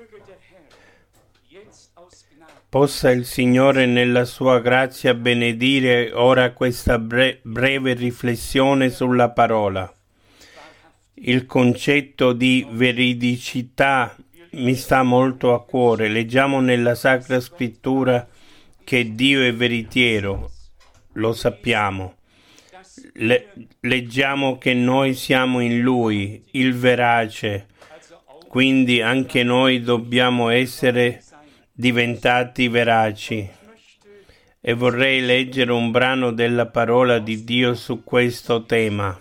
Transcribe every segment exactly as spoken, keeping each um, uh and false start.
Possa il Signore nella sua grazia benedire ora questa bre- breve riflessione sulla parola. Il concetto di veridicità mi sta molto a cuore. Leggiamo nella Sacra Scrittura che Dio è veritiero, lo sappiamo. Le- leggiamo che noi siamo in Lui, il verace, quindi anche noi dobbiamo essere diventati veraci. E vorrei leggere un brano della parola di Dio su questo tema.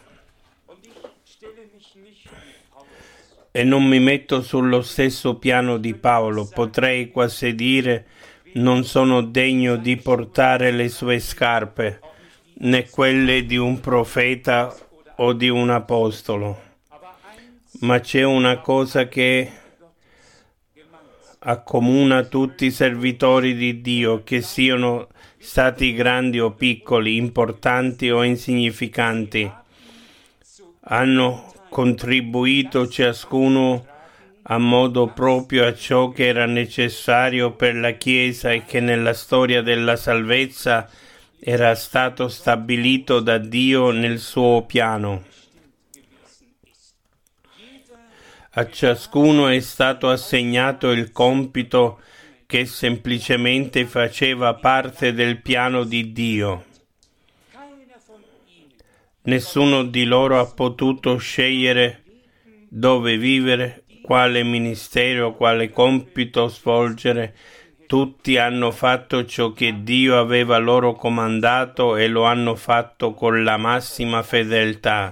E non mi metto sullo stesso piano di Paolo, potrei quasi dire non sono degno di portare le sue scarpe, né quelle di un profeta o di un apostolo. Ma c'è una cosa che accomuna tutti i servitori di Dio, che siano stati grandi o piccoli, importanti o insignificanti. Hanno contribuito ciascuno a modo proprio a ciò che era necessario per la Chiesa e che nella storia della salvezza era stato stabilito da Dio nel suo piano. A ciascuno è stato assegnato il compito che semplicemente faceva parte del piano di Dio. Nessuno di loro ha potuto scegliere dove vivere, quale ministero, quale compito svolgere. Tutti hanno fatto ciò che Dio aveva loro comandato e lo hanno fatto con la massima fedeltà.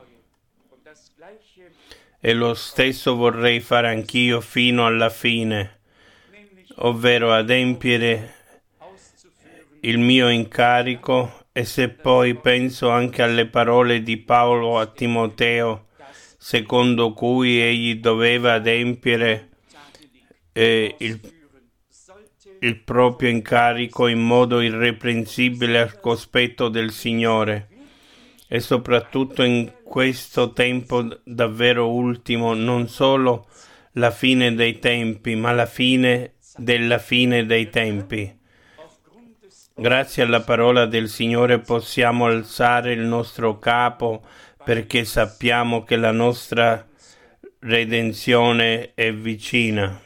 E lo stesso vorrei fare anch'io fino alla fine, ovvero adempiere il mio incarico. E se poi penso anche alle parole di Paolo a Timoteo, secondo cui egli doveva adempiere eh, il, il proprio incarico in modo irreprensibile al cospetto del Signore, e soprattutto in questo tempo davvero ultimo, non solo la fine dei tempi, ma la fine della fine dei tempi. Grazie alla parola del Signore possiamo alzare il nostro capo, perché sappiamo che la nostra redenzione è vicina.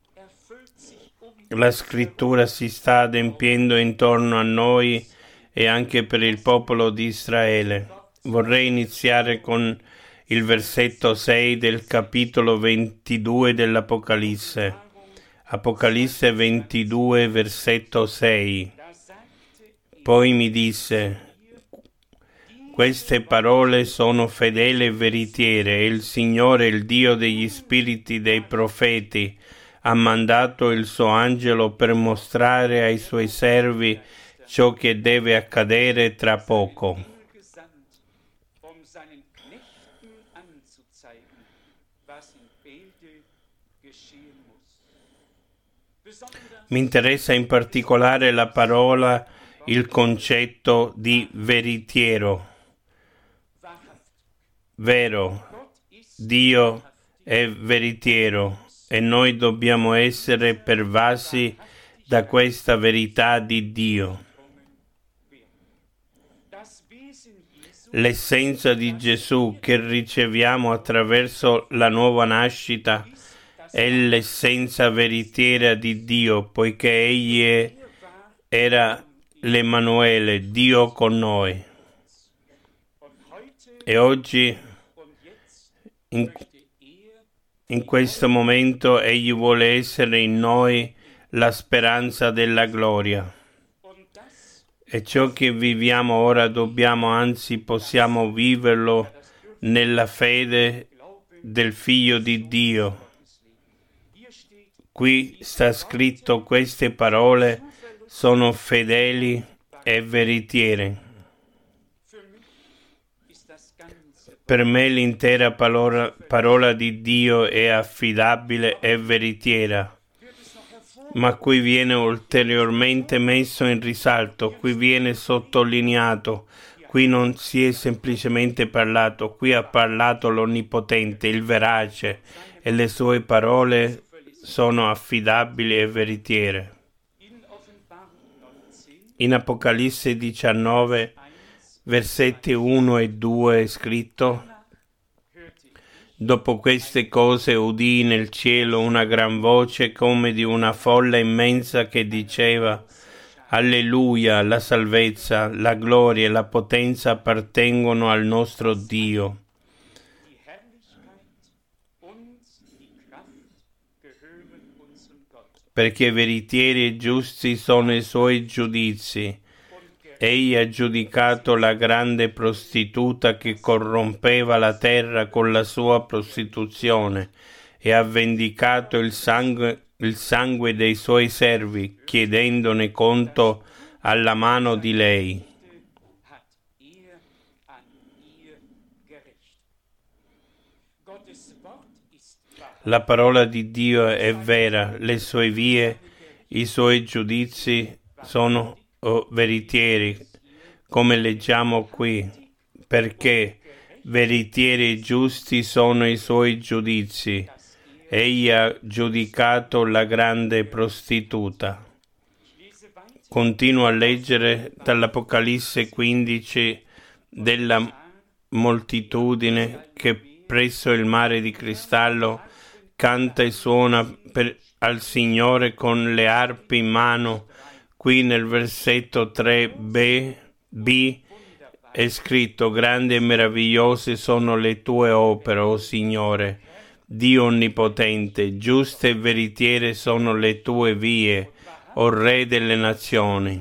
La Scrittura si sta adempiendo intorno a noi e anche per il popolo di Israele. Vorrei iniziare con il versetto sei del capitolo ventidue dell'Apocalisse. Apocalisse ventidue, versetto sei. Poi mi disse: queste parole sono fedeli e veritiere, e il Signore, il Dio degli spiriti dei profeti, ha mandato il suo angelo per mostrare ai suoi servi ciò che deve accadere tra poco. Mi interessa in particolare la parola, il concetto di veritiero. Vero, Dio è veritiero e noi dobbiamo essere pervasi da questa verità di Dio. L'essenza di Gesù che riceviamo attraverso la nuova nascita è l'essenza veritiera di Dio, poiché Egli è, era l'Emanuele, Dio con noi. E oggi, in, in questo momento, Egli vuole essere in noi la speranza della gloria. E ciò che viviamo ora dobbiamo, anzi possiamo viverlo nella fede del Figlio di Dio. Qui sta scritto: queste parole sono fedeli e veritiere. Per me l'intera parola, parola di Dio è affidabile e veritiera. Ma qui viene ulteriormente messo in risalto, qui viene sottolineato, qui non si è semplicemente parlato, qui ha parlato l'Onnipotente, il Verace, e le sue parole sono affidabili e veritiere. In Apocalisse diciannove, versetti uno e due è scritto: dopo queste cose udii nel cielo una gran voce come di una folla immensa che diceva: Alleluia, la salvezza, la gloria e la potenza appartengono al nostro Dio. Perché veritieri e giusti sono i suoi giudizi. Egli ha giudicato la grande prostituta che corrompeva la terra con la sua prostituzione e ha vendicato il sangue, il sangue dei suoi servi, chiedendone conto alla mano di lei. La parola di Dio è vera, le sue vie, i suoi giudizi sono oh, veritieri, come leggiamo qui, perché veritieri e giusti sono i suoi giudizi. Egli ha giudicato la grande prostituta. Continuo a leggere dall'Apocalisse quindici della moltitudine che presso il mare di cristallo canta e suona per, al Signore con le arpi in mano. Qui nel versetto tre b, b è scritto: grandi e meravigliose sono le tue opere, o Signore, Dio onnipotente, giuste e veritiere sono le tue vie, o Re delle nazioni.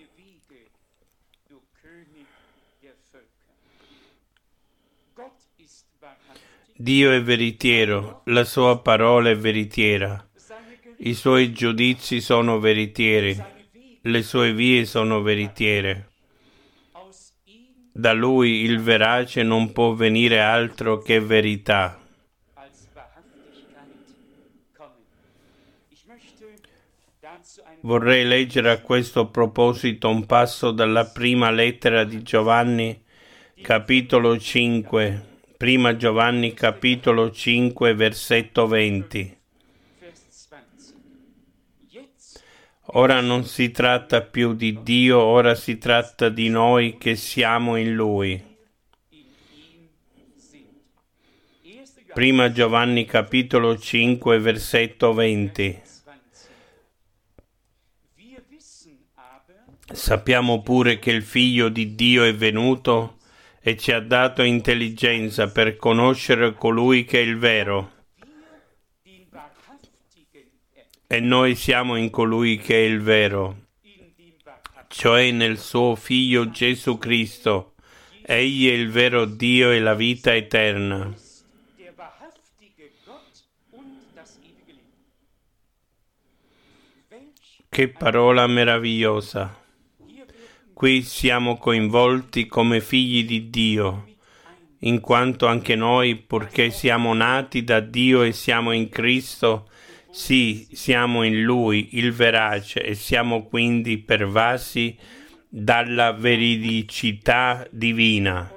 Dio è veritiero, la sua parola è veritiera, i suoi giudizi sono veritieri, le sue vie sono veritiere. Da lui il verace non può venire altro che verità. Vorrei leggere a questo proposito un passo dalla prima lettera di Giovanni, capitolo cinque. Prima Giovanni capitolo cinque, versetto venti. Ora non si tratta più di Dio, ora si tratta di noi che siamo in Lui. Prima Giovanni capitolo cinque, versetto venti. Sappiamo pure che il Figlio di Dio è venuto e ci ha dato intelligenza per conoscere colui che è il vero. E noi siamo in colui che è il vero, cioè nel suo Figlio Gesù Cristo. Egli è il vero Dio e la vita eterna. Che parola meravigliosa! Qui siamo coinvolti come figli di Dio, in quanto anche noi, purché siamo nati da Dio e siamo in Cristo, sì, siamo in Lui, il verace, e siamo quindi pervasi dalla veridicità divina.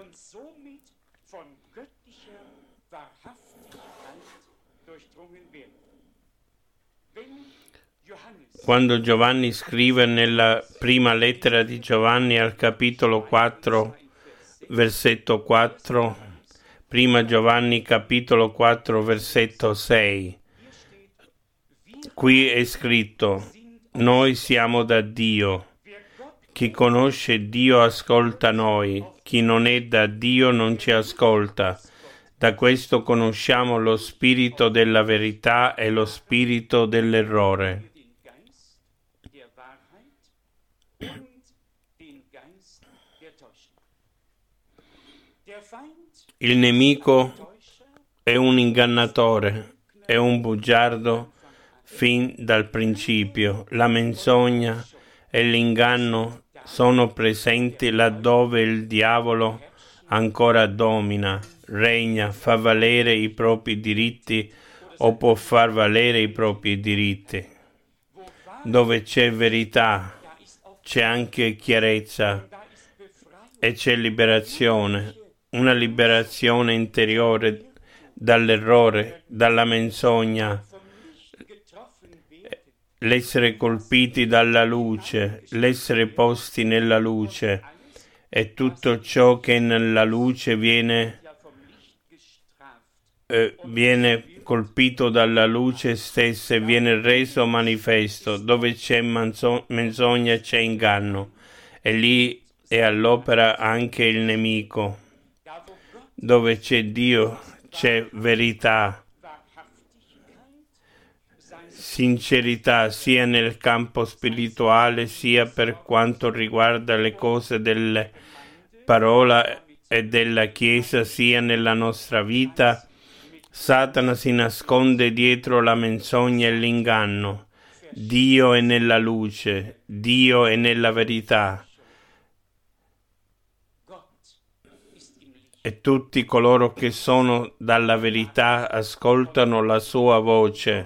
Quando Giovanni scrive nella prima lettera di Giovanni al capitolo quattro, versetto quattro, prima Giovanni capitolo quattro, versetto sei, qui è scritto: noi siamo da Dio. Chi conosce Dio ascolta noi, chi non è da Dio non ci ascolta. Da questo conosciamo lo spirito della verità e lo spirito dell'errore. Il nemico è un ingannatore, è un bugiardo fin dal principio. La menzogna e l'inganno sono presenti laddove il diavolo ancora domina, regna, fa valere i propri diritti o può far valere i propri diritti. Dove c'è verità, c'è anche chiarezza e c'è liberazione, una liberazione interiore dall'errore, dalla menzogna, l'essere colpiti dalla luce, l'essere posti nella luce, e tutto ciò che nella luce viene, eh, viene colpito dalla luce stessa e viene reso manifesto. Dove c'è manzo- menzogna c'è inganno, e lì è all'opera anche il nemico. Dove c'è Dio c'è verità, sincerità, sia nel campo spirituale sia per quanto riguarda le cose della parola e della Chiesa, sia nella nostra vita. Satana si nasconde dietro la menzogna e l'inganno. Dio è nella luce, Dio è nella verità. E tutti coloro che sono dalla verità ascoltano la sua voce.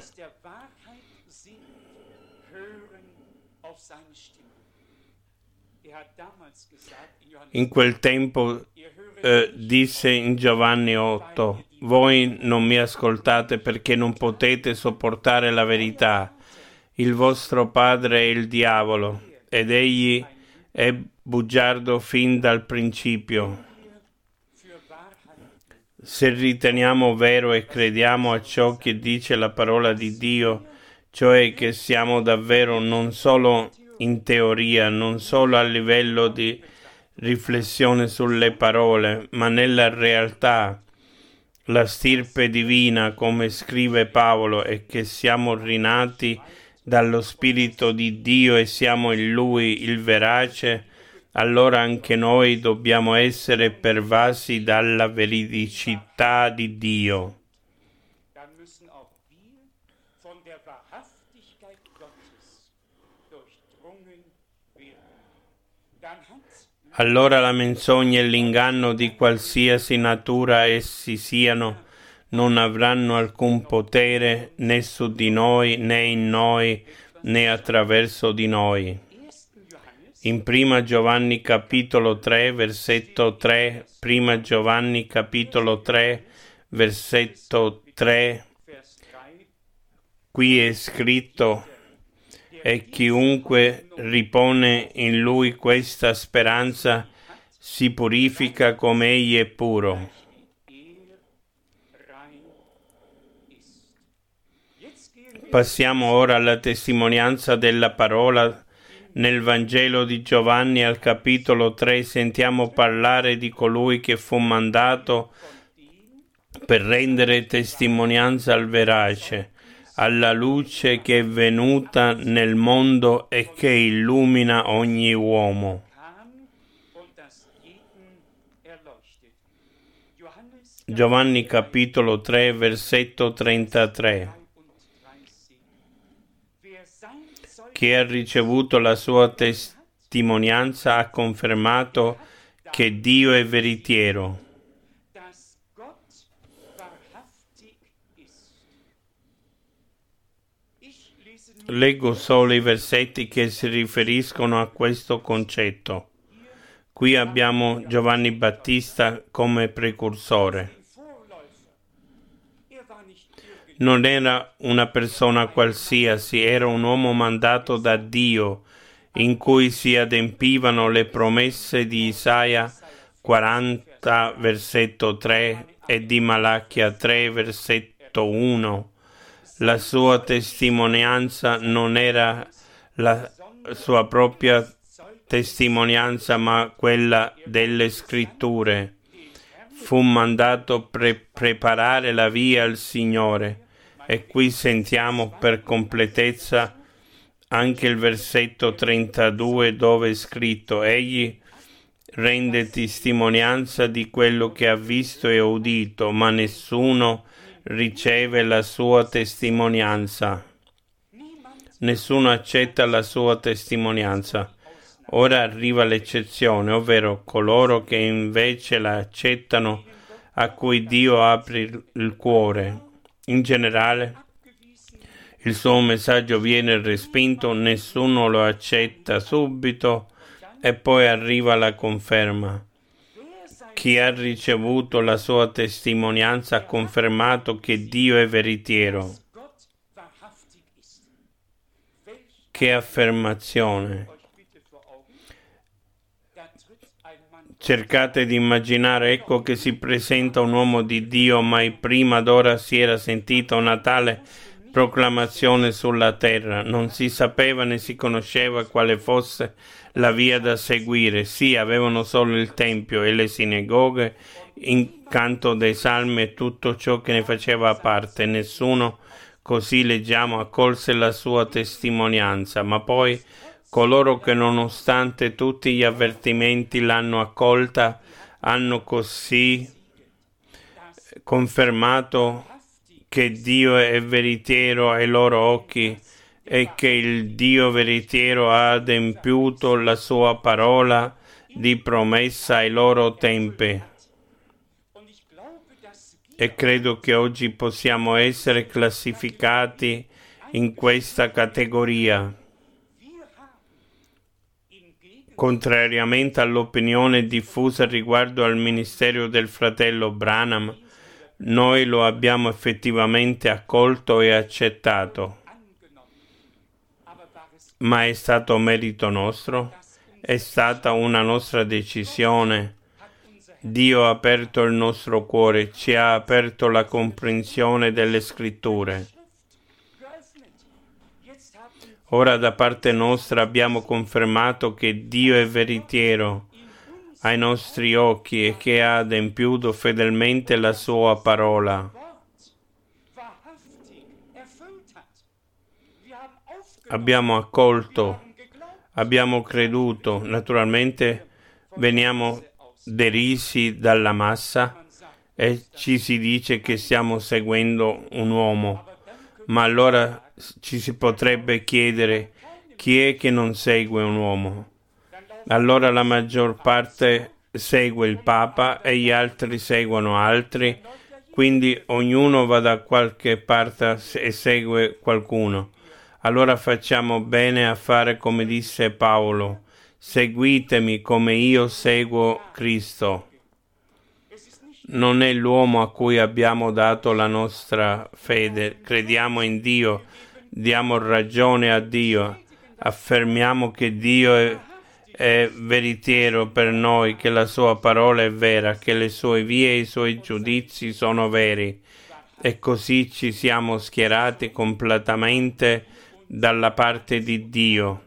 In quel tempo eh, disse in Giovanni otto: voi non mi ascoltate perché non potete sopportare la verità. Il vostro padre è il diavolo, ed egli è bugiardo fin dal principio. Se riteniamo vero e crediamo a ciò che dice la parola di Dio, cioè che siamo davvero non solo in teoria, non solo a livello di riflessione sulle parole, ma nella realtà, la stirpe divina, come scrive Paolo, è che siamo rinati dallo Spirito di Dio e siamo in Lui il verace, allora anche noi dobbiamo essere pervasi dalla veridicità di Dio. Allora la menzogna e l'inganno di qualsiasi natura essi siano non avranno alcun potere né su di noi, né in noi, né attraverso di noi. In prima Giovanni capitolo tre, versetto tre, prima Giovanni capitolo tre, versetto tre, qui è scritto: e chiunque ripone in lui questa speranza si purifica come egli è puro. Passiamo ora alla testimonianza della parola. Nel Vangelo di Giovanni al capitolo tre sentiamo parlare di colui che fu mandato per rendere testimonianza al verace, alla luce che è venuta nel mondo e che illumina ogni uomo. Giovanni capitolo tre, versetto trentatré. Chi ha ricevuto la sua testimonianza ha confermato che Dio è veritiero. Leggo solo i versetti che si riferiscono a questo concetto. Qui abbiamo Giovanni Battista come precursore. Non era una persona qualsiasi, era un uomo mandato da Dio, in cui si adempivano le promesse di Isaia quaranta, versetto tre, e di Malachia tre, versetto uno. La sua testimonianza non era la sua propria testimonianza, ma quella delle scritture. Fu mandato per preparare la via al Signore. E qui sentiamo per completezza anche il versetto trentadue, dove è scritto: egli rende testimonianza di quello che ha visto e udito, ma nessuno riceve la sua testimonianza. Nessuno accetta la sua testimonianza. Ora arriva l'eccezione, ovvero coloro che invece la accettano, a cui Dio apre il cuore. In generale, il suo messaggio viene respinto, nessuno lo accetta subito e poi arriva la conferma. Chi ha ricevuto la sua testimonianza ha confermato che Dio è veritiero. Che affermazione! Cercate di immaginare, ecco che si presenta un uomo di Dio, mai prima d'ora si era sentita una tale proclamazione sulla terra. Non si sapeva né si conosceva quale fosse la via da seguire. Sì, avevano solo il Tempio e le sinagoghe, il canto dei salmi e tutto ciò che ne faceva parte. Nessuno, così leggiamo, accolse la sua testimonianza, ma poi coloro che nonostante tutti gli avvertimenti l'hanno accolta hanno così confermato che Dio è veritiero ai loro occhi e che il Dio veritiero ha adempiuto la sua parola di promessa ai loro tempi. E credo che oggi possiamo essere classificati in questa categoria. Contrariamente all'opinione diffusa riguardo al ministero del fratello Branham, noi lo abbiamo effettivamente accolto e accettato. Ma è stato merito nostro? È stata una nostra decisione? Dio ha aperto il nostro cuore, ci ha aperto la comprensione delle scritture. Ora da parte nostra abbiamo confermato che Dio è veritiero ai nostri occhi e che ha adempiuto fedelmente la sua parola. Abbiamo accolto, abbiamo creduto, naturalmente veniamo derisi dalla massa e ci si dice che stiamo seguendo un uomo, ma allora ci si potrebbe chiedere chi è che non segue un uomo. Allora la maggior parte segue il Papa e gli altri seguono altri, quindi ognuno va da qualche parte e segue qualcuno. Allora facciamo bene a fare come disse Paolo: seguitemi come io seguo Cristo. Non è l'uomo a cui abbiamo dato la nostra fede, crediamo in Dio, diamo ragione a Dio, affermiamo che Dio è, è veritiero per noi, che la sua parola è vera, che le sue vie e i suoi giudizi sono veri, e così ci siamo schierati completamente dalla parte di Dio.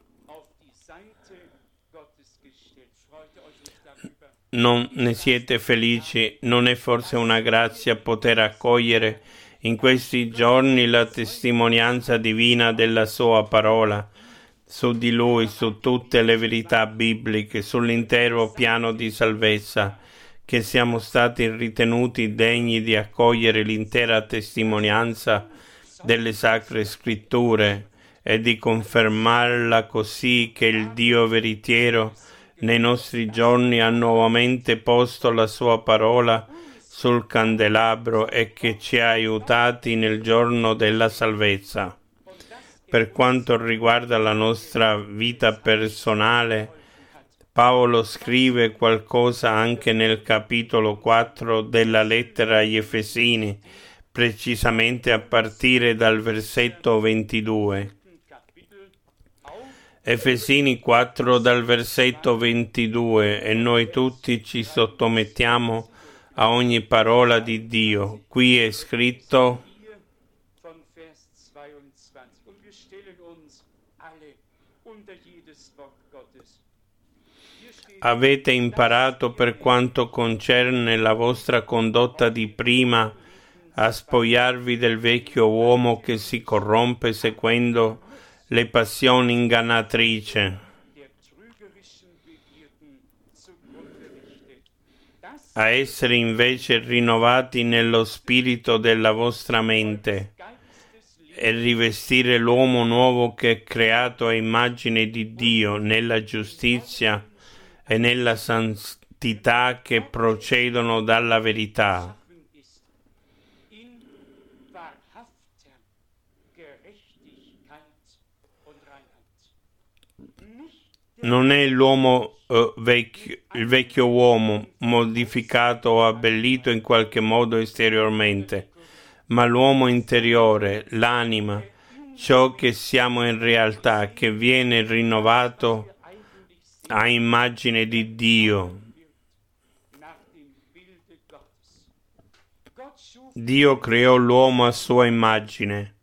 Non ne siete felici? Non è forse una grazia poter accogliere in questi giorni la testimonianza divina della sua parola su di Lui, su tutte le verità bibliche, sull'intero piano di salvezza, che siamo stati ritenuti degni di accogliere l'intera testimonianza delle Sacre Scritture e di confermarla così che il Dio veritiero nei nostri giorni ha nuovamente posto la sua parola sul candelabro e che ci ha aiutati nel giorno della salvezza. Per quanto riguarda la nostra vita personale, Paolo scrive qualcosa anche nel capitolo quattro della lettera agli Efesini, precisamente a partire dal versetto ventidue. Efesini quattro dal versetto ventidue, e noi tutti ci sottomettiamo a ogni parola di Dio. Qui è scritto: avete imparato per quanto concerne la vostra condotta di prima a spogliarvi del vecchio uomo che si corrompe seguendo le passioni ingannatrici, a essere invece rinnovati nello spirito della vostra mente e rivestire l'uomo nuovo che è creato a immagine di Dio nella giustizia e nella santità che procedono dalla verità. Non è l'uomo uh, vecchio, il vecchio uomo modificato o abbellito in qualche modo esteriormente, ma l'uomo interiore, l'anima, ciò che siamo in realtà, che viene rinnovato a immagine di Dio. Dio creò l'uomo a sua immagine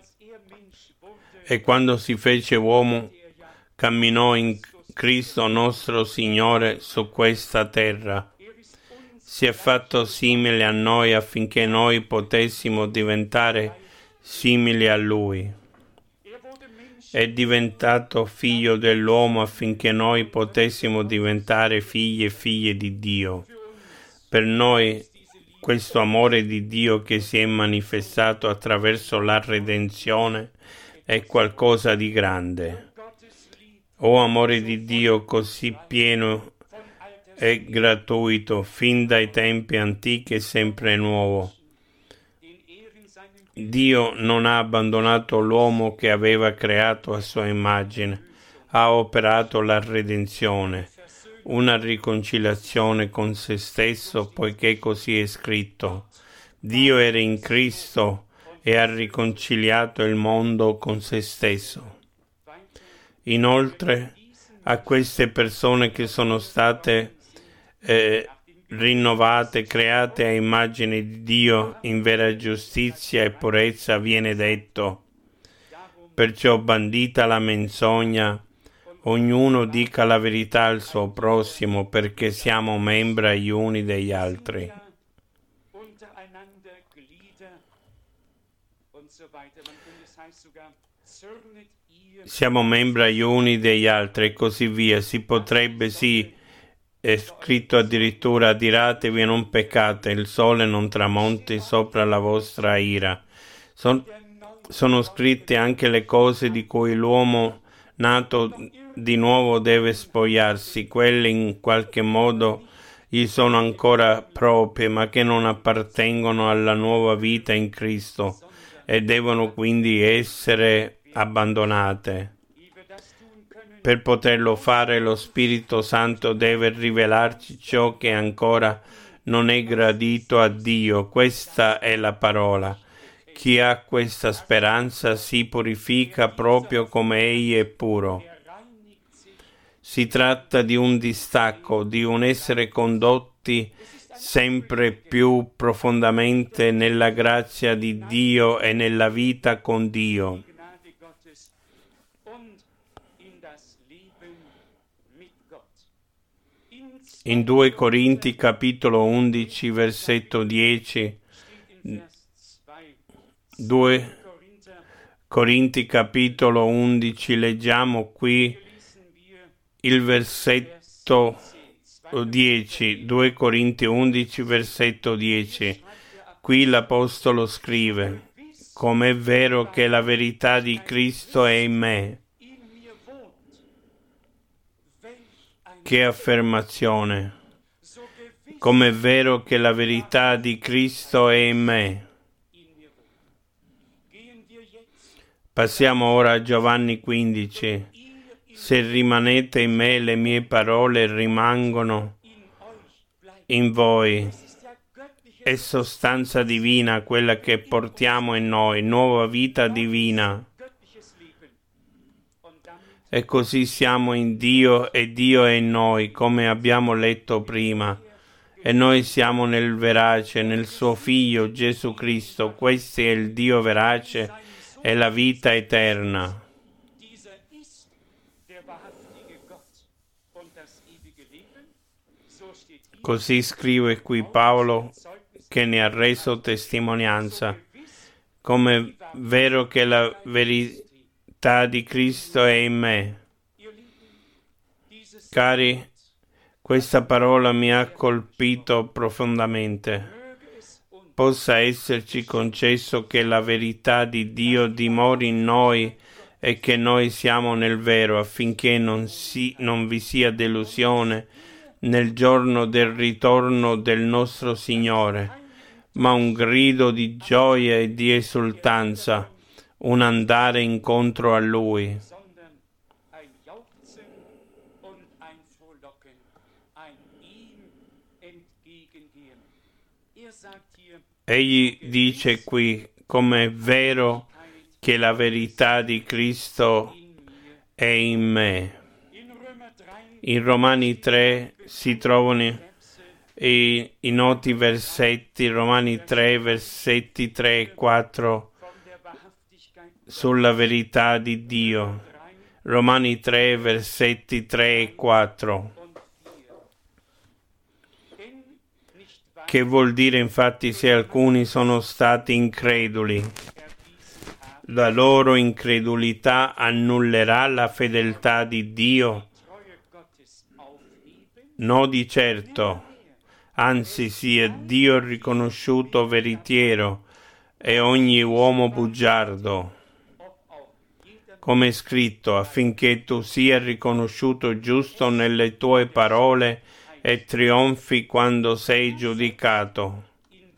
e quando si fece uomo camminò in Cristo nostro Signore su questa terra. Si è fatto simile a noi affinché noi potessimo diventare simili a Lui. È diventato figlio dell'uomo affinché noi potessimo diventare figli e figlie di Dio. Per noi questo amore di Dio che si è manifestato attraverso la redenzione è qualcosa di grande. O amore di Dio così pieno e gratuito, fin dai tempi antichi e sempre nuovo. Dio non ha abbandonato l'uomo che aveva creato a sua immagine, ha operato la redenzione, una riconciliazione con se stesso, poiché così è scritto. Dio era in Cristo e ha riconciliato il mondo con se stesso. Inoltre, a queste persone che sono state eh, rinnovate, create a immagine di Dio in vera giustizia e purezza, viene detto: perciò bandita la menzogna, ognuno dica la verità al suo prossimo, perché siamo membra gli uni degli altri. Siamo membra gli uni degli altri e così via. Si potrebbe, sì, è scritto addirittura: adiratevi e non peccate, il sole non tramonti sopra la vostra ira. Son, sono scritte anche le cose di cui l'uomo nato di nuovo deve spogliarsi, quelle in qualche modo gli sono ancora proprie, ma che non appartengono alla nuova vita in Cristo e devono quindi essere abbandonate. Per poterlo fare, lo Spirito Santo deve rivelarci ciò che ancora non è gradito a Dio. Questa è la parola. Chi ha questa speranza si purifica proprio come Egli è puro. Si tratta di un distacco, di un essere condotti sempre più profondamente nella grazia di Dio e nella vita con Dio. In due Corinti capitolo undici versetto dieci, due Corinti capitolo undici, leggiamo qui il versetto dieci, due Corinti undici versetto dieci. Qui l'Apostolo scrive: com'è vero che la verità di Cristo è in me. Che affermazione! Com'è vero che la verità di Cristo è in me. Passiamo ora a Giovanni quindici. Se rimanete in me, le mie parole rimangono in voi. È sostanza divina quella che portiamo in noi, nuova vita divina. E così siamo in Dio e Dio è in noi, come abbiamo letto prima. E noi siamo nel verace, nel suo Figlio Gesù Cristo. Questo è il Dio verace e la vita eterna. Così scrive qui Paolo, che ne ha reso testimonianza. Come vero che la verità di Cristo è in me. Cari, questa parola mi ha colpito profondamente. Possa esserci concesso che la verità di Dio dimori in noi e che noi siamo nel vero, affinché non, si, non vi sia delusione nel giorno del ritorno del nostro Signore, ma un grido di gioia e di esultanza, un andare incontro a Lui. Egli dice qui, come è vero che la verità di Cristo è in me. In Romani tre si trovano i, i noti versetti, Romani tre, versetti tre e quattro, sulla verità di Dio. Romani tre, versetti tre e quattro. Che vuol dire infatti se alcuni sono stati increduli, la loro incredulità annullerà la fedeltà di Dio? No, di certo, anzi sia Dio riconosciuto veritiero e ogni uomo bugiardo, come è scritto, affinché tu sia riconosciuto giusto nelle tue parole e trionfi quando sei giudicato.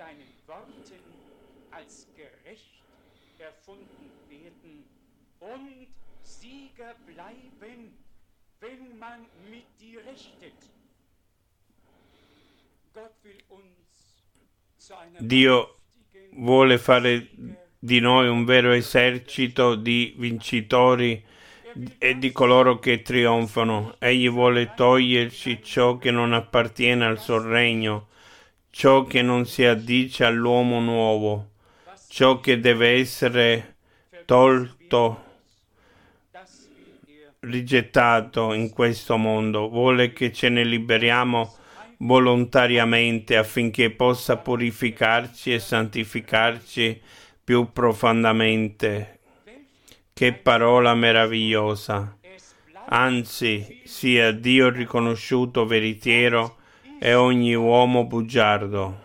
Dio vuole fare di noi un vero esercito di vincitori e di coloro che trionfano. Egli vuole toglierci ciò che non appartiene al suo regno, ciò che non si addice all'uomo nuovo, ciò che deve essere tolto, rigettato in questo mondo. Vuole che ce ne liberiamo volontariamente affinché possa purificarci e santificarci più profondamente. Che parola meravigliosa! Anzi, sia Dio riconosciuto veritiero e ogni uomo bugiardo.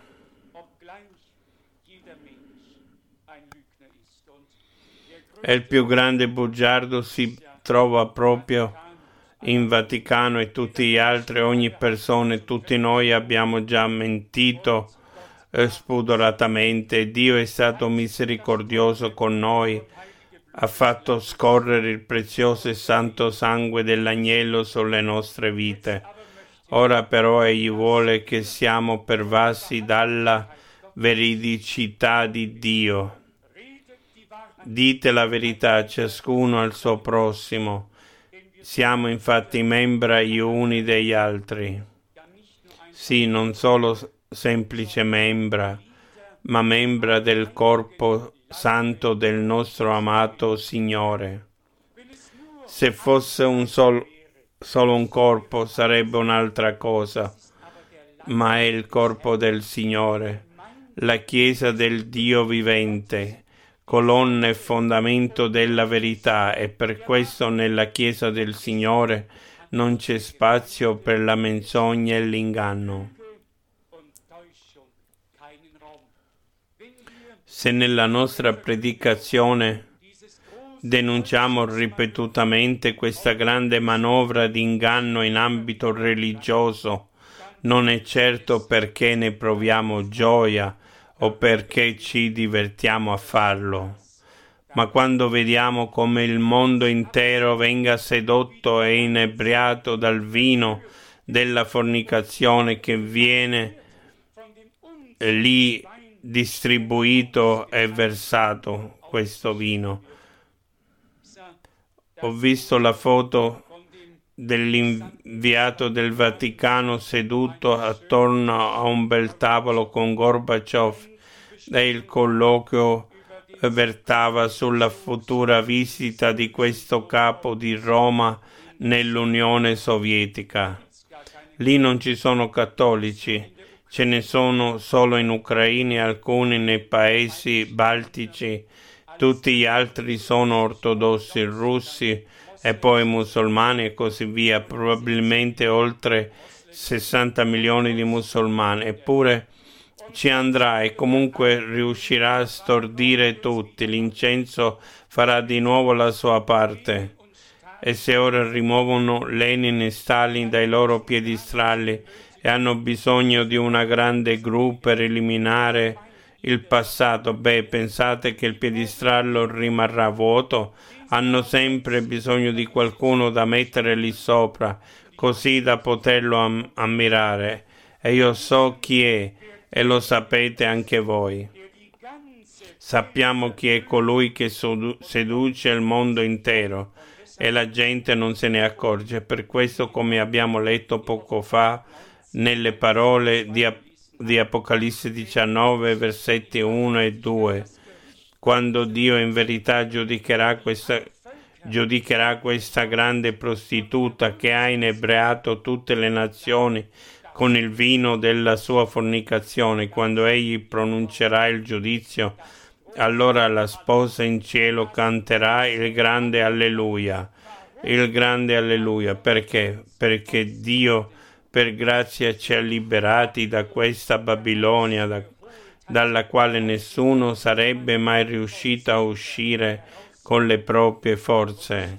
E il più grande bugiardo si trova proprio in Vaticano e tutti gli altri, ogni persona, tutti noi abbiamo già mentito eh, spudoratamente. Dio è stato misericordioso con noi, ha fatto scorrere il prezioso e santo sangue dell'agnello sulle nostre vite. Ora però Egli vuole che siamo pervasi dalla veridicità di Dio. Dite la verità ciascuno al suo prossimo. Siamo infatti membra gli uni degli altri. Sì, non solo semplice membra, ma membra del corpo santo del nostro amato Signore. Se fosse un sol, solo un corpo sarebbe un'altra cosa, ma è il corpo del Signore, la Chiesa del Dio vivente, colonna e fondamento della verità, e per questo nella Chiesa del Signore non c'è spazio per la menzogna e l'inganno. Se nella nostra predicazione denunciamo ripetutamente questa grande manovra di inganno in ambito religioso, non è certo perché ne proviamo gioia o perché ci divertiamo a farlo, ma quando vediamo come il mondo intero venga sedotto e inebriato dal vino della fornicazione che viene lì distribuito e versato, questo vino. Ho visto la foto dell'inviato del Vaticano seduto attorno a un bel tavolo con Gorbaciov e il colloquio vertava sulla futura visita di questo capo di Roma nell'Unione Sovietica. Lì non ci sono cattolici, ce ne sono solo in Ucraina e alcuni nei paesi baltici, tutti gli altri sono ortodossi, russi e poi musulmani e così via, probabilmente oltre sessanta milioni di musulmani. Eppure ci andrà e comunque riuscirà a stordire tutti. L'incenso farà di nuovo la sua parte. E se ora rimuovono Lenin e Stalin dai loro piedistrelli e hanno bisogno di una grande gru per eliminare il passato, beh, pensate che il piedistrello rimarrà vuoto? Hanno sempre bisogno di qualcuno da mettere lì sopra, così da poterlo am- ammirare. E io so chi è, e lo sapete anche voi. Sappiamo chi è colui che seduce il mondo intero e la gente non se ne accorge. Per questo, come abbiamo letto poco fa nelle parole di, di Apocalisse diciannove, versetti uno e due, quando Dio in verità giudicherà questa, giudicherà questa grande prostituta che ha inebriato tutte le nazioni con il vino della sua fornicazione, quando egli pronuncerà il giudizio, allora la sposa in cielo canterà il grande alleluia, il grande alleluia. Perché? Perché Dio per grazia ci ha liberati da questa Babilonia, da, dalla quale nessuno sarebbe mai riuscito a uscire con le proprie forze.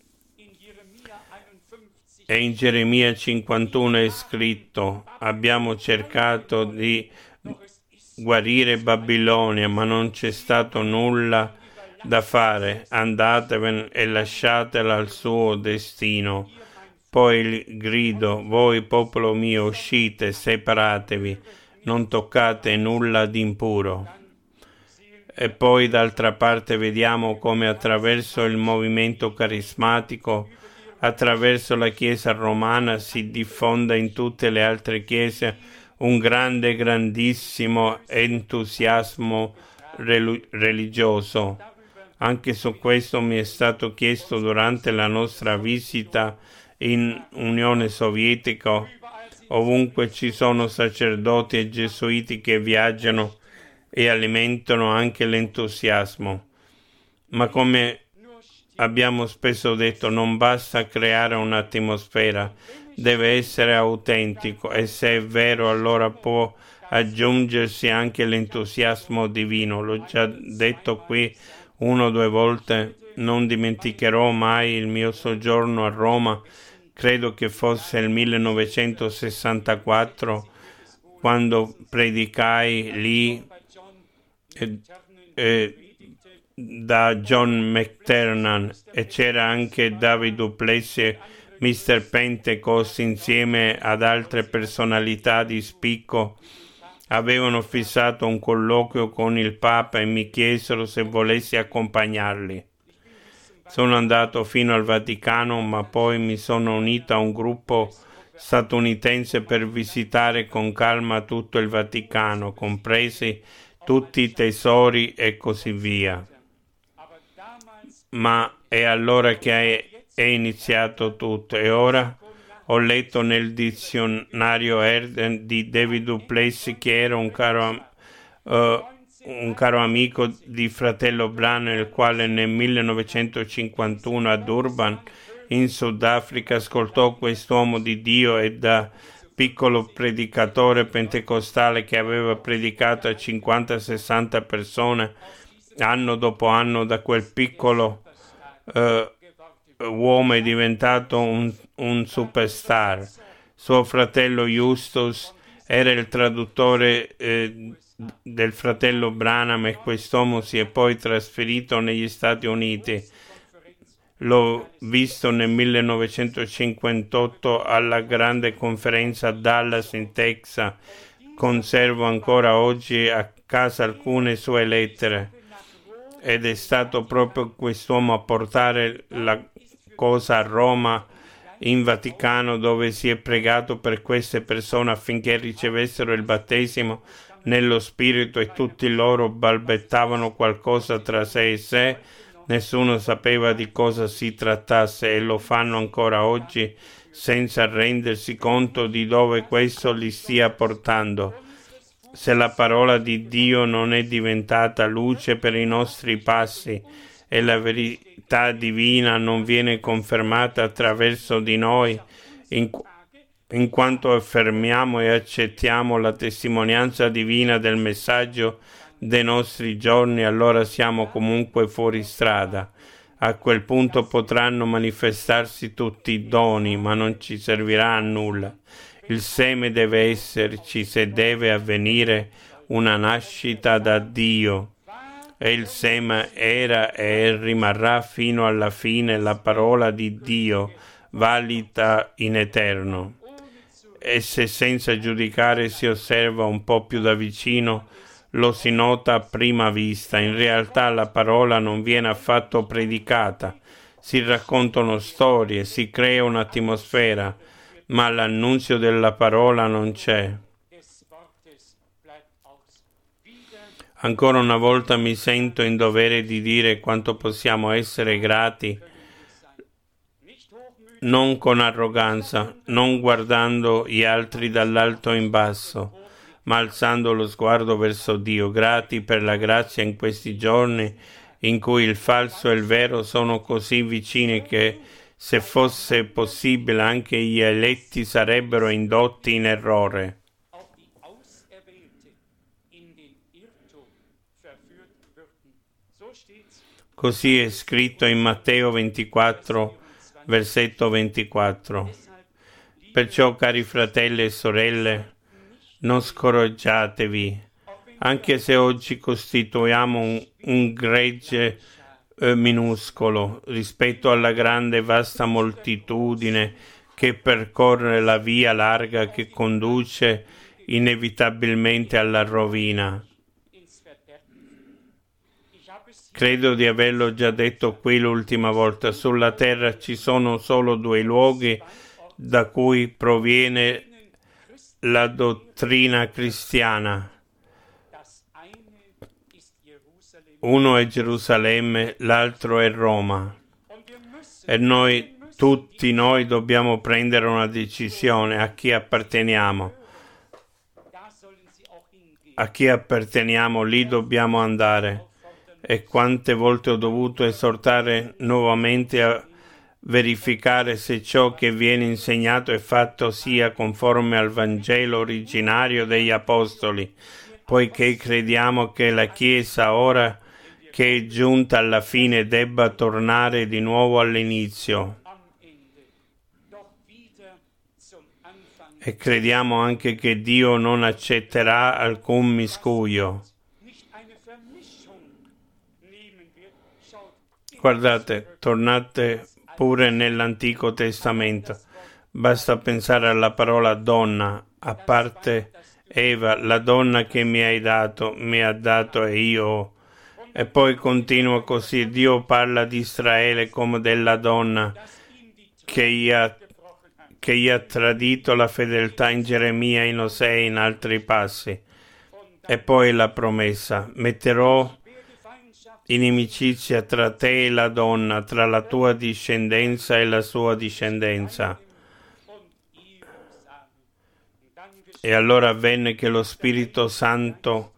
E in Geremia cinquantuno è scritto: abbiamo cercato di guarire Babilonia, ma non c'è stato nulla da fare. Andatevene e lasciatela al suo destino. Poi il grido: voi popolo mio, uscite, separatevi, non toccate nulla di impuro. E poi d'altra parte vediamo come attraverso il movimento carismatico, attraverso la Chiesa romana, si diffonda in tutte le altre chiese un grande, grandissimo entusiasmo religioso. Anche su questo mi è stato chiesto durante la nostra visita in Unione Sovietica. Ovunque ci sono sacerdoti e gesuiti che viaggiano e alimentano anche l'entusiasmo. Ma come abbiamo spesso detto, non basta creare un'atmosfera, deve essere autentico, e se è vero allora può aggiungersi anche l'entusiasmo divino. L'ho già detto qui una o due volte, non dimenticherò mai il mio soggiorno a Roma, credo che fosse il millenovecentosessantaquattro, quando predicai lì eh, eh, da John McTernan, e c'era anche David Duplessis e mister Pentecost insieme ad altre personalità di spicco. Avevano fissato un colloquio con il Papa e mi chiesero se volessi accompagnarli. Sono andato fino al Vaticano, ma poi mi sono unito a un gruppo statunitense per visitare con calma tutto il Vaticano, compresi tutti i tesori e così via. Ma è allora che è, è iniziato tutto, e ora ho letto nel dizionario Erden di David Duplessis, che era un caro, uh, un caro amico di fratello Branham, il quale nel millenovecentocinquantuno a Durban, in Sudafrica, ascoltò quest'uomo di Dio e da piccolo predicatore pentecostale che aveva predicato a cinquanta sessanta persone anno dopo anno, da quel piccolo uh, uomo è diventato un, un superstar. Suo fratello Justus era il traduttore eh, del fratello Branham, e quest'uomo si è poi trasferito negli Stati Uniti. L'ho visto nel millenovecentocinquantotto alla grande conferenza a Dallas in Texas. Conservo ancora oggi a casa alcune sue lettere, ed è stato proprio quest'uomo a portare la cosa a Roma, in Vaticano, dove si è pregato per queste persone affinché ricevessero il battesimo nello Spirito, e tutti loro balbettavano qualcosa tra sé e sé. Nessuno sapeva di cosa si trattasse, e lo fanno ancora oggi senza rendersi conto di dove questo li stia portando. Se la parola di Dio non è diventata luce per i nostri passi e la verità divina non viene confermata attraverso di noi, in, in quanto affermiamo e accettiamo la testimonianza divina del messaggio dei nostri giorni, allora siamo comunque fuori strada. A quel punto potranno manifestarsi tutti i doni, ma non ci servirà a nulla. Il seme deve esserci se deve avvenire una nascita da Dio. E il seme era e rimarrà fino alla fine la parola di Dio, valida in eterno. E se senza giudicare si osserva un po' più da vicino lo si nota a prima vista. In realtà la parola non viene affatto predicata. Si raccontano storie, si crea un'atmosfera, ma l'annunzio della parola non c'è. Ancora una volta mi sento in dovere di dire quanto possiamo essere grati, non con arroganza, non guardando gli altri dall'alto in basso, ma alzando lo sguardo verso Dio, grati per la grazia in questi giorni in cui il falso e il vero sono così vicini che, se fosse possibile, anche gli eletti sarebbero indotti in errore. Così è scritto in Matteo ventiquattro, versetto ventiquattro. Perciò, cari fratelli e sorelle, non scoraggiatevi, anche se oggi costituiamo un, un gregge eh, minuscolo rispetto alla grande vasta moltitudine che percorre la via larga che conduce inevitabilmente alla rovina. Credo di averlo già detto qui l'ultima volta. Sulla terra ci sono solo due luoghi da cui proviene la dottrina cristiana. Uno è Gerusalemme, l'altro è Roma. E noi, tutti noi, dobbiamo prendere una decisione a chi apparteniamo. A chi apparteniamo, lì dobbiamo andare. E quante volte ho dovuto esortare nuovamente a verificare se ciò che viene insegnato e fatto sia conforme al Vangelo originario degli Apostoli, poiché crediamo che la Chiesa, ora che è giunta alla fine, debba tornare di nuovo all'inizio. E crediamo anche che Dio non accetterà alcun miscuglio. Guardate, tornate pure nell'Antico Testamento. Basta pensare alla parola donna, a parte Eva, la donna che mi hai dato, mi ha dato e io. E poi continua così. Dio parla di Israele come della donna che gli ha, che gli ha tradito la fedeltà in Geremia, in Osea e in altri passi. E poi la promessa: metterò inimicizia tra te e la donna, tra la tua discendenza e la sua discendenza. E allora avvenne che lo Spirito Santo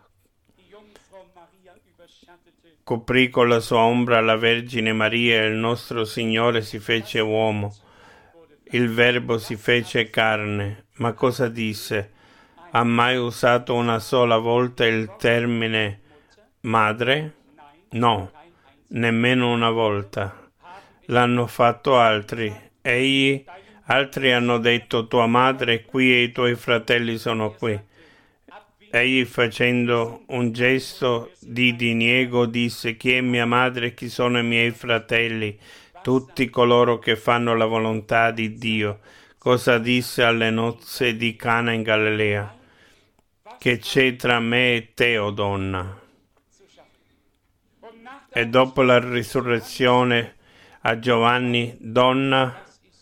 coprì con la sua ombra la Vergine Maria e il nostro Signore si fece uomo. Il Verbo si fece carne. Ma cosa disse? Ha mai usato una sola volta il termine madre? No, nemmeno una volta. L'hanno fatto altri. Egli, altri hanno detto: tua madre è qui e i tuoi fratelli sono qui. Egli, facendo un gesto di diniego, disse: chi è mia madre e chi sono i miei fratelli? Tutti coloro che fanno la volontà di Dio. Cosa disse alle nozze di Cana in Galilea? Che c'è tra me e te, o donna? E dopo la risurrezione a Giovanni: donna,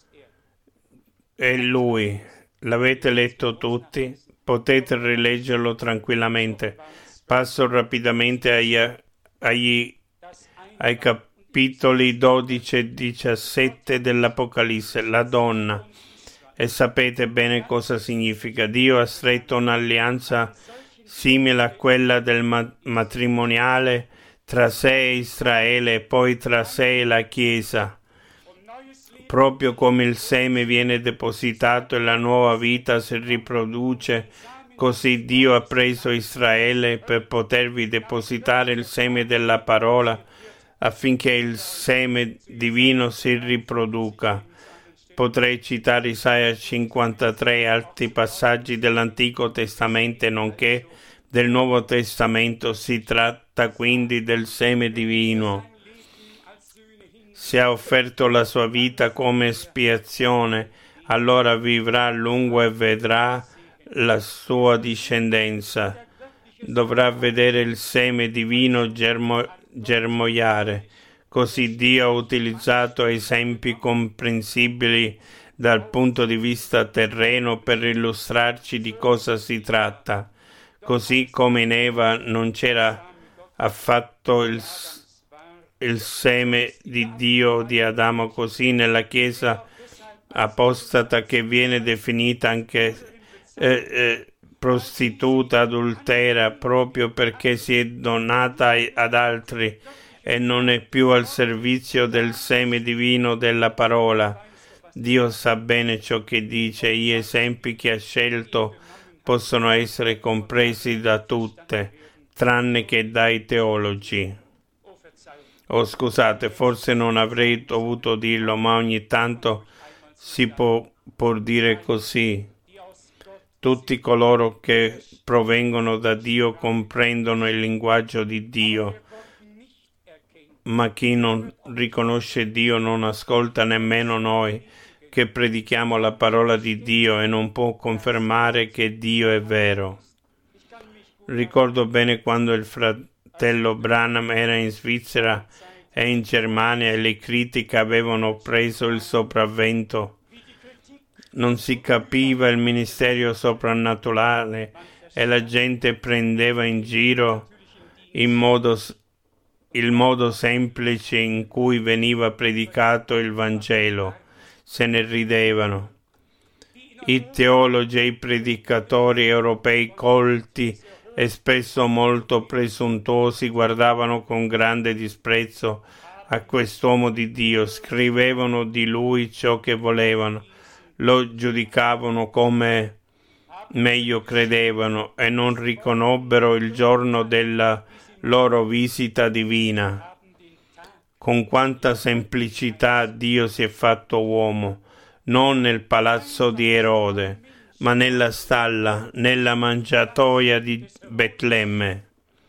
è lui. L'avete letto tutti? Potete rileggerlo tranquillamente. Passo rapidamente agli, agli, ai capitoli dodici e diciassette dell'Apocalisse. La donna. E sapete bene cosa significa. Dio ha stretto un'alleanza simile a quella del matrimoniale tra sé e Israele e poi tra sé e la Chiesa. Proprio come il seme viene depositato e la nuova vita si riproduce, così Dio ha preso Israele per potervi depositare il seme della parola affinché il seme divino si riproduca. Potrei citare Isaia cinquantatré e altri passaggi dell'Antico Testamento nonché del Nuovo Testamento. Si tratta quindi del seme divino. Se ha offerto la sua vita come espiazione, allora vivrà a lungo e vedrà la sua discendenza. dovrà vedere il seme divino germo- germogliare. Così Dio ha utilizzato esempi comprensibili dal punto di vista terreno per illustrarci di cosa si tratta. Così come in Eva non c'era affatto il, il seme di Dio di Adamo, così nella Chiesa apostata, che viene definita anche eh, eh, prostituta, adultera, proprio perché si è donata ai- ad altri e non è più al servizio del seme divino della parola. Dio sa bene ciò che dice. Gli esempi che ha scelto possono essere compresi da tutte, tranne che dai teologi. Oh, scusate, forse non avrei dovuto dirlo, ma ogni tanto si può, può dire così. Tutti coloro che provengono da Dio comprendono il linguaggio di Dio, ma chi non riconosce Dio non ascolta nemmeno noi che predichiamo la parola di Dio e non può confermare che Dio è vero. Ricordo bene quando il fratello Branham era in Svizzera e in Germania e le critiche avevano preso il sopravvento. Non si capiva il ministero soprannaturale e la gente prendeva in giro in modo, il modo semplice in cui veniva predicato il Vangelo. Se ne ridevano. I teologi e i predicatori europei colti e spesso molto presuntuosi guardavano con grande disprezzo a quest'uomo di Dio, scrivevano di lui ciò che volevano, lo giudicavano come meglio credevano e non riconobbero il giorno della loro visita divina. Con quanta semplicità Dio si è fatto uomo, non nel palazzo di Erode, ma nella stalla, nella mangiatoia di Betlemme.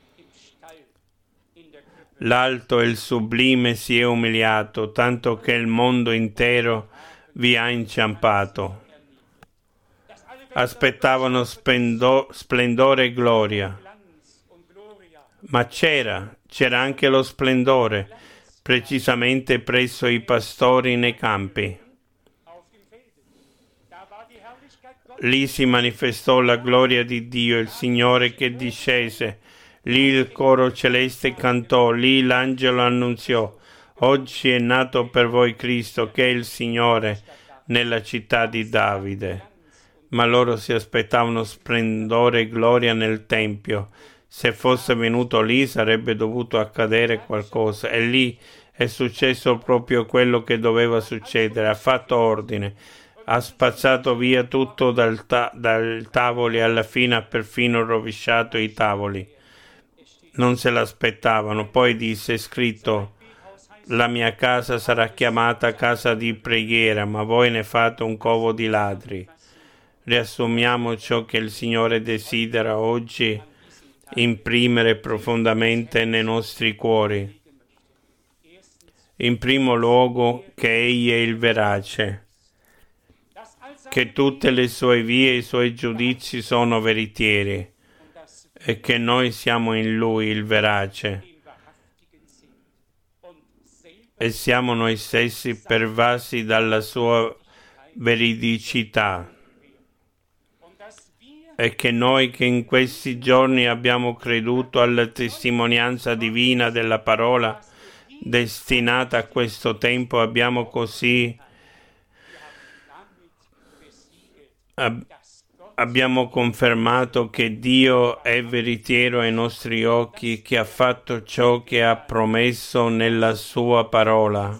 L'alto e il sublime si è umiliato, tanto che il mondo intero vi ha inciampato. Aspettavano spendo, splendore e gloria, ma c'era, c'era anche lo splendore, precisamente presso i pastori nei campi. Lì si manifestò la gloria di Dio, il Signore che discese. Lì il coro celeste cantò, lì l'angelo annunziò: oggi è nato per voi Cristo, che è il Signore, nella città di Davide. Ma loro si aspettavano splendore e gloria nel Tempio. Se fosse venuto lì sarebbe dovuto accadere qualcosa, e lì è successo proprio quello che doveva succedere. Ha fatto ordine, ha spazzato via tutto dal, ta- dal tavoli, alla fine ha perfino rovesciato i tavoli. Non se l'aspettavano. Poi disse: è scritto, la mia casa sarà chiamata casa di preghiera, ma voi ne fate un covo di ladri. Riassumiamo ciò che il Signore desidera oggi imprimere profondamente nei nostri cuori. In primo luogo, che Egli è il verace, che tutte le sue vie e i suoi giudizi sono veritieri e che noi siamo in Lui il verace e siamo noi stessi pervasi dalla sua veridicità, e che noi che in questi giorni abbiamo creduto alla testimonianza divina della parola destinata a questo tempo, abbiamo così ab- abbiamo confermato che Dio è veritiero ai nostri occhi, che ha fatto ciò che ha promesso nella sua parola.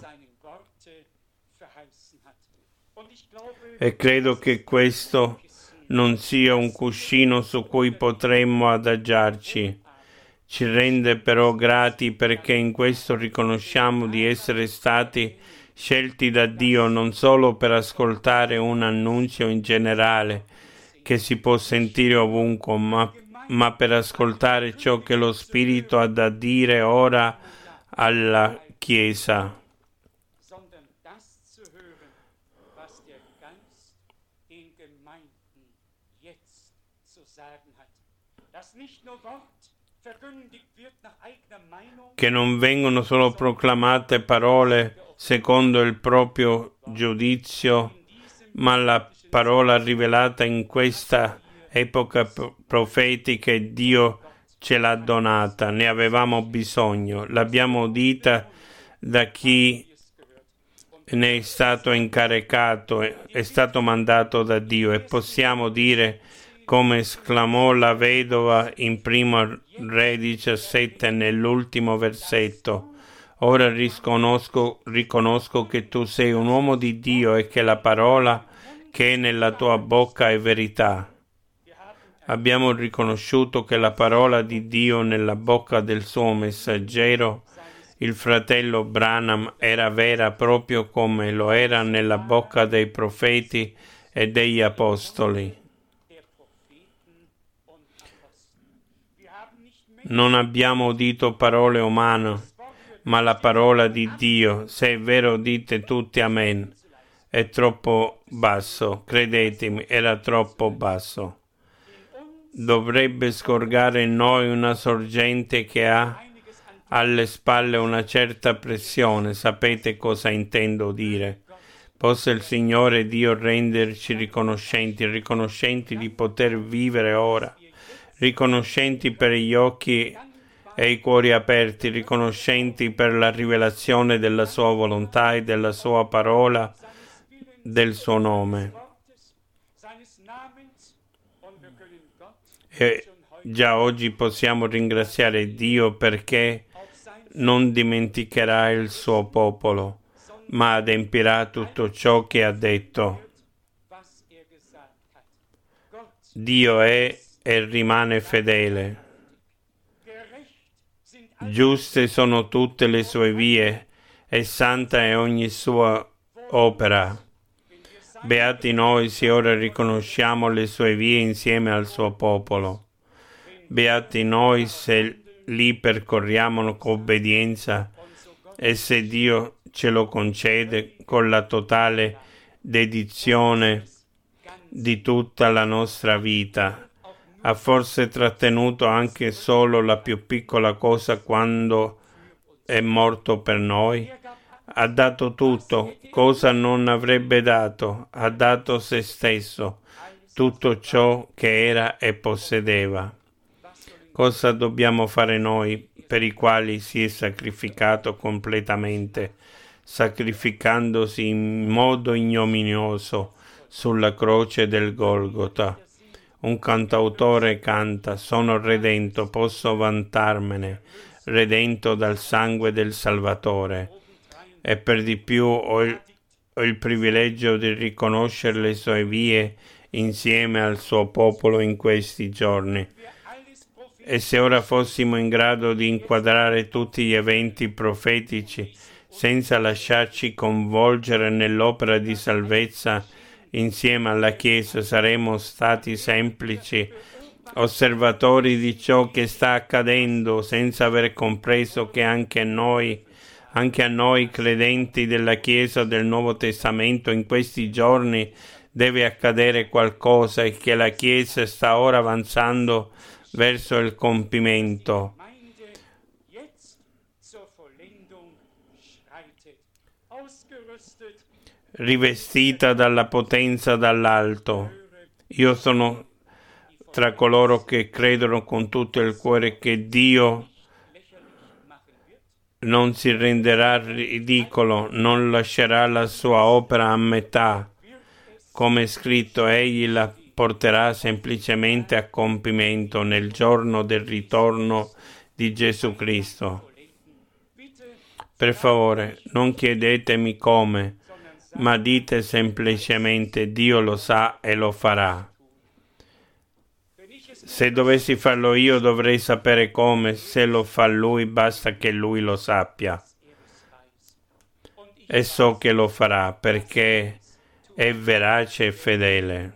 E credo che questo non sia un cuscino su cui potremmo adagiarci. Ci rende però grati perché in questo riconosciamo di essere stati scelti da Dio non solo per ascoltare un annunzio in generale che si può sentire ovunque, ma, ma per ascoltare ciò che lo Spirito ha da dire ora alla Chiesa. che non vengono solo proclamate parole secondo il proprio giudizio, ma la parola rivelata in questa epoca profetica e Dio ce l'ha donata, ne avevamo bisogno, l'abbiamo udita da chi ne è stato incaricato, è stato mandato da Dio e possiamo dire, come esclamò la vedova in Primo Re diciassette nell'ultimo versetto: ora riconosco, riconosco che tu sei un uomo di Dio e che la parola che è nella tua bocca è verità. Abbiamo riconosciuto che la parola di Dio nella bocca del suo messaggero, il fratello Branham, era vera proprio come lo era nella bocca dei profeti e degli apostoli. Non abbiamo udito parole umane, ma la parola di Dio. Se è vero, dite tutti amen. È troppo basso, credetemi, era troppo basso. Dovrebbe scorgere in noi una sorgente che ha alle spalle una certa pressione. Sapete cosa intendo dire? Possa il Signore Dio renderci riconoscenti, riconoscenti di poter vivere ora, riconoscenti per gli occhi e i cuori aperti, riconoscenti per la rivelazione della sua volontà e della sua parola, del suo nome. E già oggi possiamo ringraziare Dio perché non dimenticherà il suo popolo, ma adempirà tutto ciò che ha detto. Dio è e rimane fedele. Giuste sono tutte le sue vie e santa è ogni sua opera. Beati noi se ora riconosciamo le sue vie insieme al suo popolo. Beati noi se li percorriamo con obbedienza e se Dio ce lo concede con la totale dedizione di tutta la nostra vita. Ha forse trattenuto anche solo la più piccola cosa quando è morto per noi? Ha dato tutto, cosa non avrebbe dato? Ha dato se stesso, tutto ciò che era e possedeva. Cosa dobbiamo fare noi per i quali si è sacrificato completamente, sacrificandosi in modo ignominioso sulla croce del Golgota? Un cantautore canta: sono redento, posso vantarmene, redento dal sangue del Salvatore. E per di più ho il, ho il privilegio di riconoscere le sue vie insieme al suo popolo in questi giorni. E se ora fossimo in grado di inquadrare tutti gli eventi profetici senza lasciarci coinvolgere nell'opera di salvezza insieme alla Chiesa, saremmo stati semplici osservatori di ciò che sta accadendo senza aver compreso che anche noi, anche a noi credenti della Chiesa del Nuovo Testamento in questi giorni deve accadere qualcosa e che la Chiesa sta ora avanzando verso il compimento. Rivestita dalla potenza dall'alto. Io sono tra coloro che credono con tutto il cuore che Dio non si renderà ridicolo, non lascerà la sua opera a metà. Come è scritto, egli la porterà semplicemente a compimento nel giorno del ritorno di Gesù Cristo. Per favore, non chiedetemi come, ma dite semplicemente: Dio lo sa e lo farà. Se dovessi farlo io dovrei sapere come, se lo fa Lui basta che Lui lo sappia. E so che lo farà perché è verace e fedele.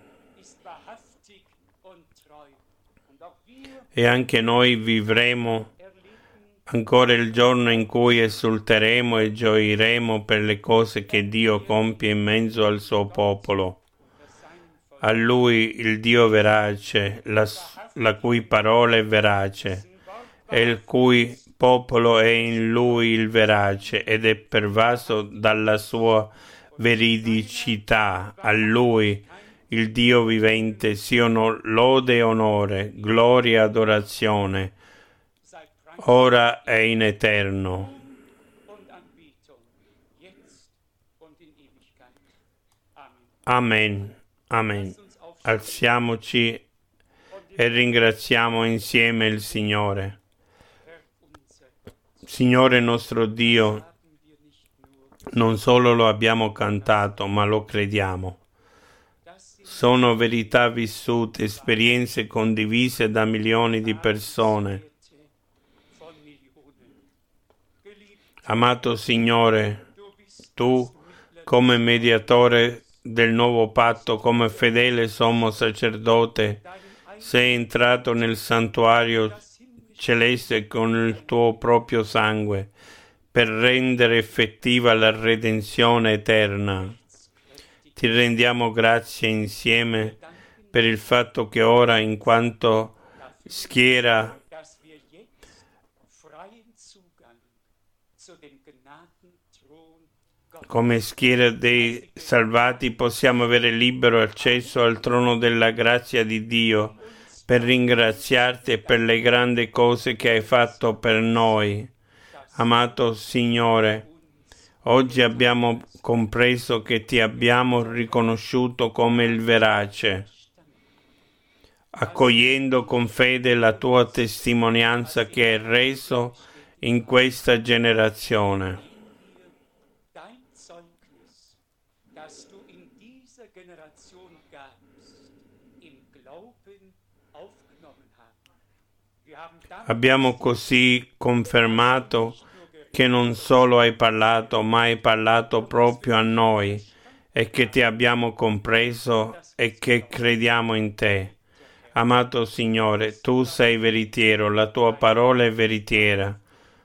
E anche noi vivremo ancora il giorno in cui esulteremo e gioiremo per le cose che Dio compie in mezzo al suo popolo. a Lui il Dio verace, la, la cui parola è verace, e il cui popolo è in Lui il verace ed è pervaso dalla sua veridicità. A Lui, il Dio vivente, siano lode e onore, gloria e adorazione, ora e in eterno. Amen. Amen. Alziamoci e ringraziamo insieme il Signore. Signore nostro Dio, non solo lo abbiamo cantato, ma lo crediamo. Sono verità vissute, esperienze condivise da milioni di persone. Amato Signore, Tu, come mediatore del nuovo patto, come fedele sommo sacerdote, sei entrato nel santuario celeste con il tuo proprio sangue per rendere effettiva la redenzione eterna. Ti rendiamo grazie insieme per il fatto che ora, in quanto schiera come schiera dei salvati, possiamo avere libero accesso al trono della grazia di Dio per ringraziarti e per le grandi cose che hai fatto per noi. Amato Signore, oggi abbiamo compreso che ti abbiamo riconosciuto come il verace, accogliendo con fede la tua testimonianza che hai reso in questa generazione. Abbiamo così confermato che non solo hai parlato, ma hai parlato proprio a noi e che ti abbiamo compreso e che crediamo in te. Amato Signore, tu sei veritiero, la tua parola è veritiera.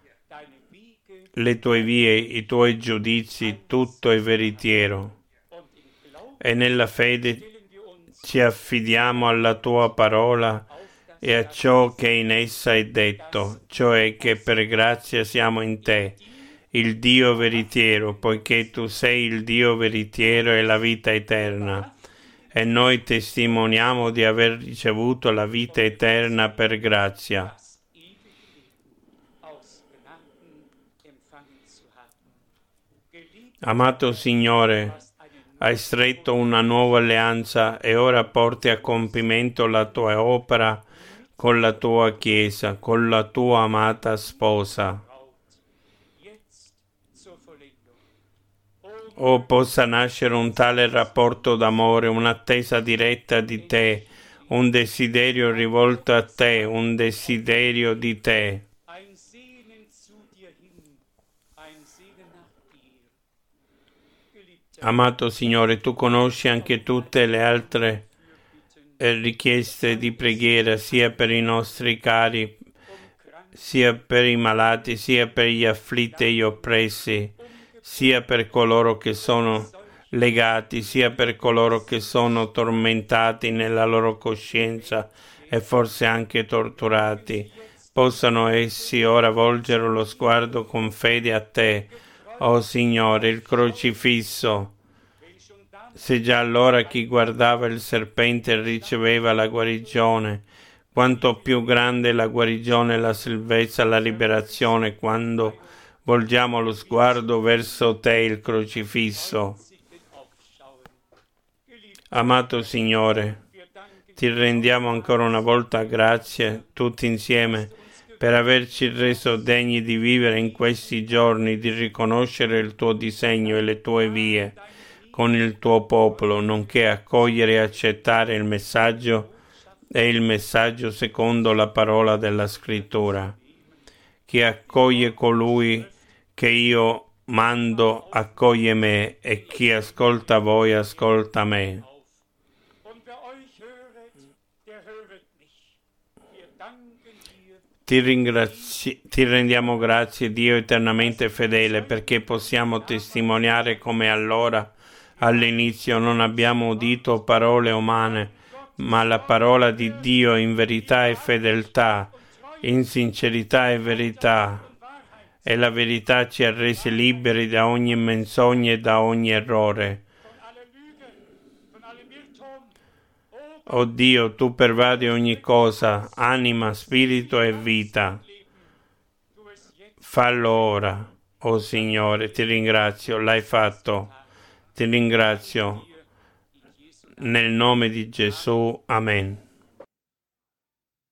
Le tue vie, i tuoi giudizi, tutto è veritiero. E nella fede ci affidiamo alla tua parola e a ciò che in essa è detto, cioè che per grazia siamo in te, il Dio veritiero, poiché tu sei il Dio veritiero e la vita eterna. E noi testimoniamo di aver ricevuto la vita eterna per grazia. Amato Signore, hai stretto una nuova alleanza e ora porti a compimento la tua opera con la tua Chiesa, con la tua amata sposa. O possa nascere un tale rapporto d'amore, un'attesa diretta di te, un desiderio rivolto a te, un desiderio di te. Amato Signore, tu conosci anche tutte le altre richieste di preghiera, sia per i nostri cari, sia per i malati, sia per gli afflitti e gli oppressi, sia per coloro che sono legati, sia per coloro che sono tormentati nella loro coscienza e forse anche torturati. Possano essi ora volgere lo sguardo con fede a te, o Signore, il crocifisso. Se già allora chi guardava il serpente riceveva la guarigione, quanto più grande la guarigione, la salvezza, la liberazione, quando volgiamo lo sguardo verso te, il crocifisso. Amato Signore, ti rendiamo ancora una volta grazie, tutti insieme, per averci reso degni di vivere in questi giorni, di riconoscere il tuo disegno e le tue vie con il tuo popolo, nonché accogliere e accettare il messaggio e il messaggio secondo la parola della Scrittura. Chi accoglie colui che io mando accoglie me, e chi ascolta voi ascolta me. Ti, ringrazi- ti rendiamo grazie, Dio eternamente fedele, perché possiamo testimoniare come allora All'inizio non abbiamo udito parole umane, ma la parola di Dio in verità e fedeltà, in sincerità e verità. E la verità ci ha resi liberi da ogni menzogna e da ogni errore. O Dio, tu pervadi ogni cosa, anima, spirito e vita. Fallo ora, o Signore, ti ringrazio, l'hai fatto. Ti ringrazio. Nel nome di Gesù, amen.